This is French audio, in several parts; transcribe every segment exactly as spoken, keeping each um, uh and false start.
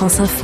France Info.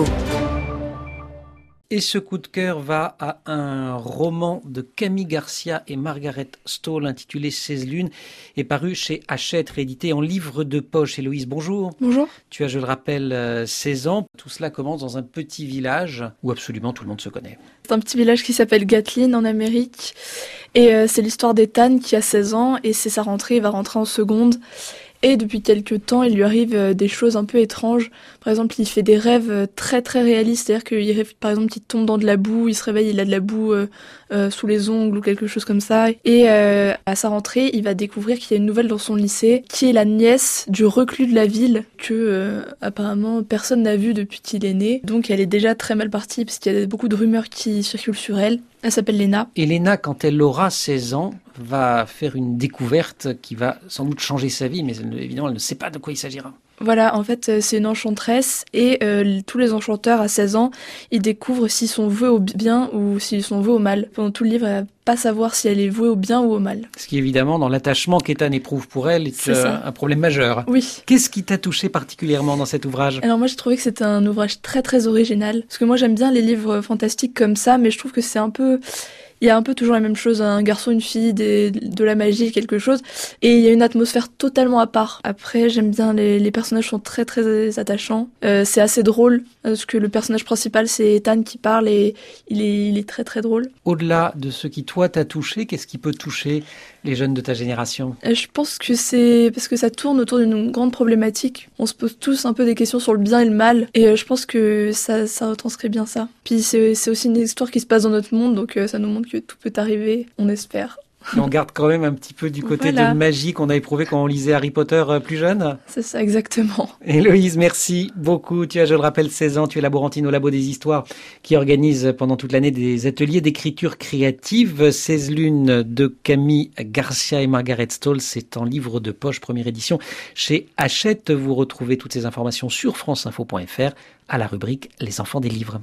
Et ce coup de cœur va à un roman de Camille Garcia et Margaret Stoll intitulé seize lunes et paru chez Hachette, réédité en livre de poche. Héloïse, bonjour. Bonjour. Tu as, je le rappelle, seize ans. Tout cela commence dans un petit village où absolument tout le monde se connaît. C'est un petit village qui s'appelle Gatlin en Amérique. Et euh, c'est l'histoire d'Ethan qui a seize ans et c'est sa rentrée, il va rentrer en seconde. Et depuis quelques temps, il lui arrive des choses un peu étranges. Par exemple, il fait des rêves très très réalistes. C'est-à-dire qu'il rêve, par exemple, qu'il tombe dans de la boue, il se réveille, il a de la boue euh, euh, sous les ongles ou quelque chose comme ça. Et euh, à sa rentrée, il va découvrir qu'il y a une nouvelle dans son lycée, qui est la nièce du reclus de la ville, que euh, apparemment personne n'a vu depuis qu'il est né. Donc elle est déjà très mal partie, parce qu'il y a beaucoup de rumeurs qui circulent sur elle. Elle s'appelle Lena. Et Lena, quand elle aura seize ans, va faire une découverte qui va sans doute changer sa vie, mais elle, évidemment, elle ne sait pas de quoi il s'agira. Voilà, en fait, c'est une enchanteresse et euh, tous les enchanteurs à seize ans, ils découvrent s'ils sont voués au bien ou s'ils sont voués au mal. Pendant tout le livre, elle va pas savoir si elle est vouée au bien ou au mal. Ce qui, évidemment, dans l'attachement qu'Ethan éprouve pour elle, est, est euh, un problème majeur. Oui. Qu'est-ce qui t'a touché particulièrement dans cet ouvrage ? Alors moi, j'ai trouvé que c'était un ouvrage très très original. Parce que moi, j'aime bien les livres fantastiques comme ça, mais je trouve que c'est un peu... Il y a un peu toujours la même chose, un garçon, une fille, des, de la magie, quelque chose. Et il y a une atmosphère totalement à part. Après, j'aime bien, les, les personnages sont très très attachants. Euh, c'est assez drôle, parce que le personnage principal, c'est Ethan qui parle et il est, il est très très drôle. Au-delà de ce qui, toi, t'a touché, qu'est-ce qui peut toucher les jeunes de ta génération ? euh, Je pense que c'est parce que ça tourne autour d'une grande problématique. On se pose tous un peu des questions sur le bien et le mal. Et euh, je pense que ça, ça retranscrit bien ça. Puis c'est, c'est aussi une histoire qui se passe dans notre monde, donc euh, ça nous montre que tout peut arriver, on espère. Et on garde quand même un petit peu du côté voilà. de magie qu'on a éprouvé quand on lisait Harry Potter plus jeune. C'est ça, exactement. Héloïse, merci beaucoup. Tu as, je le rappelle, seize ans, tu es laborantine au Labo des Histoires qui organise pendant toute l'année des ateliers d'écriture créative. seize lunes de Camille Garcia et Margaret Stoll, c'est en livre de poche, première édition chez Hachette. Vous retrouvez toutes ces informations sur franceinfo point f r à la rubrique Les enfants des livres.